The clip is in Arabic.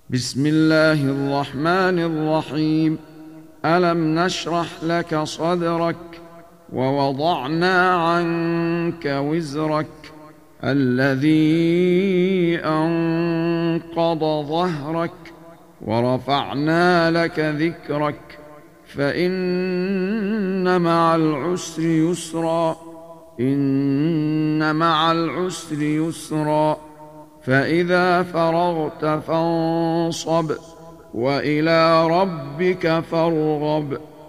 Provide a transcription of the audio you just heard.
بسم الله الرحمن الرحيم. ألم نشرح لك صدرك ووضعنا عنك وزرك الذي أنقض ظهرك ورفعنا لك ذكرك فإن مع العسر يسرا إن مع العسر يسرا فإذا فرغت فانصب وإلى ربك فارغب.